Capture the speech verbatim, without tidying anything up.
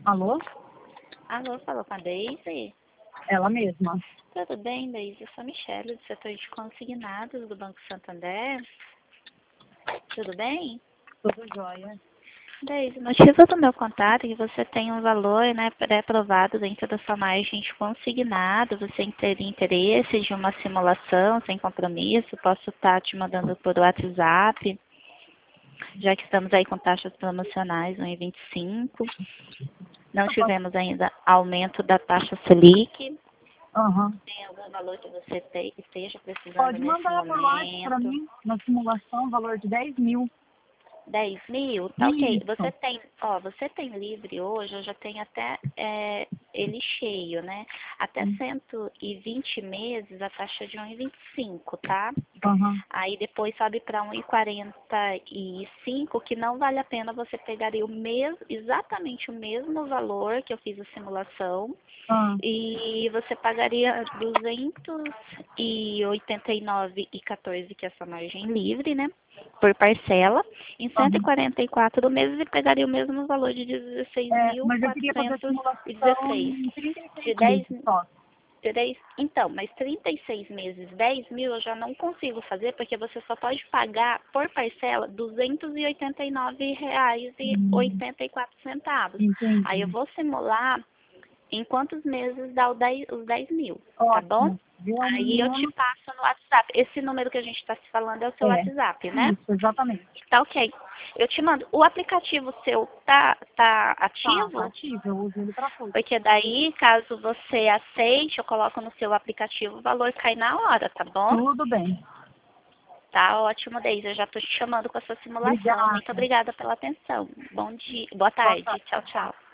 Alô? Alô, falou com a Deise? Ela mesma. Tudo bem, Deise? Eu sou a Michele, do setor de consignados do Banco Santander. Tudo bem? Tudo jóia. Deise, o motivo do meu contato é que você tem um valor, né, pré-aprovado dentro da sua margem de consignado. Você teria interesse de uma simulação sem compromisso? Posso estar te mandando por WhatsApp, já que estamos aí com taxas promocionais um vírgula vinte e cinco. Não tivemos ainda aumento da taxa Selic. Aham. Tem algum valor que você te, esteja precisando Pode nesse mandar por WhatsApp para momento? mim, na simulação, valor de dez mil. dez mil? Tá ok. Isso. Você tem, ó, você tem livre hoje, eu já tenho até é, ele cheio, né? Até cento e vinte meses, a taxa de um vírgula vinte e cinco, tá? Aham. Aí depois sobe para um vírgula quarenta e cinco, que não vale a pena, você pegaria o mesmo, exatamente o mesmo valor que eu fiz a simulação, Ah. e você pagaria duzentos e oitenta e nove e quatorze, que é essa margem livre, né? Por parcela, em cento e quarenta e quatro meses, e pegaria o mesmo valor de dezesseis É, mil mas eu queria fazer a quatrocentos e simulação dezesseis. em trinta e De seis dez meses só. Três, então, mas trinta e seis meses, dez mil, eu já não consigo fazer, porque você só pode pagar por parcela duzentos e oitenta e nove reais e oitenta e quatro centavos. Entendi. Aí eu vou simular em quantos meses dá o dez, os dez mil, tá bom? Ótimo. Viu? Aí eu te passo no WhatsApp. Esse número que a gente está se falando é o seu É. WhatsApp, né? Isso, exatamente. Tá ok. Eu te mando. O aplicativo seu tá, tá Tá, ativo? tá ativo, eu uso ele para tudo. Porque daí, caso você aceite, eu coloco no seu aplicativo, o valor cai na hora, tá bom? Tudo bem. Tá ótimo, Deise. Eu já tô te chamando com a sua simulação. Muito Obrigada. obrigada pela atenção. Bom dia. Boa Boa tarde. tarde. Tchau, tchau.